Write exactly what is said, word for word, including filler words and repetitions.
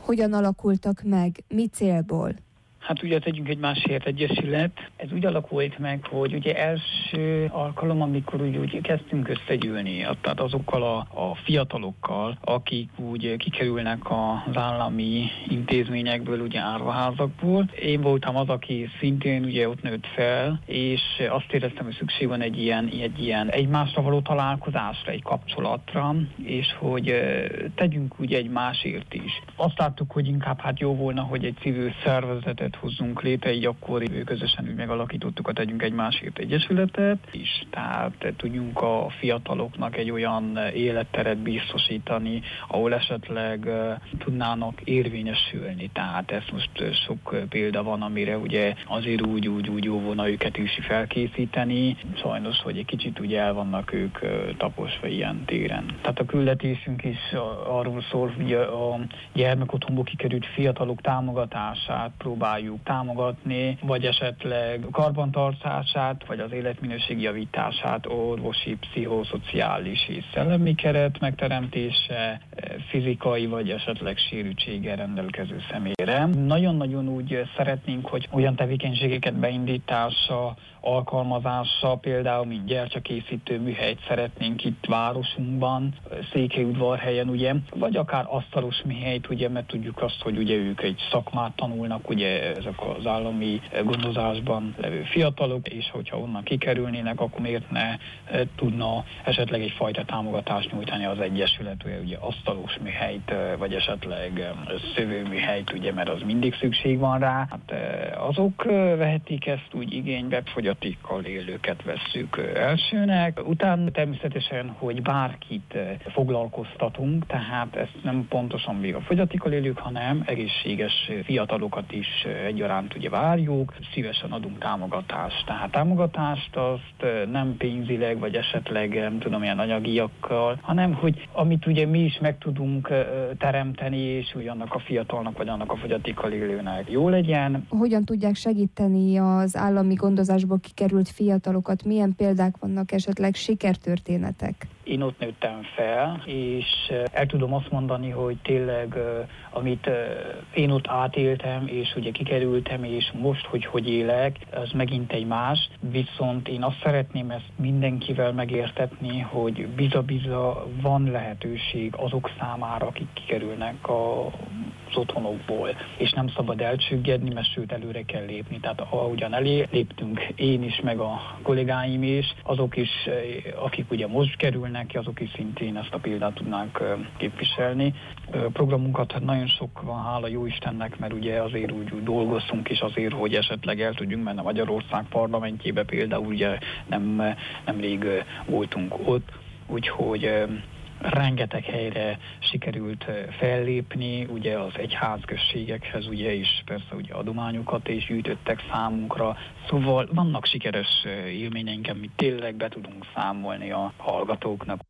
Hogyan alakultak meg? Mi célból? Hát ugye tegyünk egy másért egyesület. Ez úgy alakult meg, hogy ugye első alkalom, amikor úgy, úgy kezdtünk összegyűlni, tehát azokkal a, a fiatalokkal, akik úgy kikerülnek az állami intézményekből, ugye árvaházakból. Én voltam az, aki szintén ugye ott nőtt fel, és azt éreztem, hogy szükség van egy ilyen, egy ilyen egymásra való találkozásra, egy kapcsolatra, és hogy tegyünk ugye egy másért is. Azt láttuk, hogy inkább hát jó volna, hogy egy civil szervezetet hozzunk létre, így akkor közösen úgy megalakítottuk a Tegyünk Egymásért egyesületet, és tehát tudjunk a fiataloknak egy olyan életteret biztosítani, ahol esetleg uh, tudnának érvényesülni. Tehát ez most sok példa van, amire ugye azért úgy, úgy, úgy jó volna őket is felkészíteni. Sajnos, hogy egy kicsit ugye el vannak ők uh, taposva ilyen téren. Tehát a küldetésünk is uh, arról szól, hogy a gyermekotthonból kikerült fiatalok támogatását próbáljuk támogatni, vagy esetleg karbantartását, vagy az életminőség javítását, orvosi, pszichoszociális és szellemi keret megteremtése, fizikai vagy esetleg sérültséggel rendelkező személyre. Nagyon-nagyon úgy szeretnénk, hogy olyan tevékenységeket beindítása, alkalmazása, például mint gyertyakészítő műhelyt szeretnénk itt városunkban, Székelyudvarhelyen, ugye, vagy akár asztalos műhelyt, ugye, mert tudjuk azt, hogy ugye ők egy szakmát tanulnak, ugye ezek az állami gondozásban levő fiatalok, és hogyha onnan kikerülnének, akkor miért ne tudna esetleg egyfajta támogatást nyújtani az egyesület, ugye asztalos műhelyt, vagy esetleg szövőműhelyt, ugye, mert az mindig szükség van rá. Hát azok vehetik ezt úgy igénybe, fogyatékkal élőket vesszük elsőnek. Utána természetesen, hogy bárkit foglalkoztatunk, tehát ezt nem pontosan még a fogyatékkal élők, hanem egészséges fiatalokat is egyaránt ugye várjuk, szívesen adunk támogatást. Tehát támogatást azt nem pénzileg, vagy esetleg nem tudom, ilyen anyagiakkal, hanem hogy amit ugye mi is meg tudunk teremteni, és úgy annak a fiatalnak, vagy annak a fogyatékkal élőnek jó legyen. Hogyan tudják segíteni az állami gondozásból kikerült fiatalokat? Milyen példák vannak, esetleg sikertörténetek? Én ott nőttem fel, és el tudom azt mondani, hogy tényleg, amit én ott átéltem, és ugye kikerültem, és most, hogy hogy élek, az megint egy más. Viszont én azt szeretném ezt mindenkivel megértetni, hogy biza-biza van lehetőség azok számára, akik kikerülnek a az otthonokból, és nem szabad elcsüggedni, mert sőt előre kell lépni. Tehát ahogyan elé léptünk én is, meg a kollégáim is, azok is, akik ugye most kerülnek ki, azok is szintén ezt a példát tudnánk képviselni. Programunkat nagyon sok van, hála jó Istennek, mert ugye azért úgy, úgy dolgoztunk is azért, hogy esetleg el tudjunk menni Magyarország parlamentjébe, például ugye nem, nemrég voltunk ott, úgyhogy rengeteg helyre sikerült fellépni, ugye az egyházközségekhez ugye is persze ugye adományokat is gyűjtöttek számunkra, szóval vannak sikeres élményeink, amit tényleg be tudunk számolni a hallgatóknak.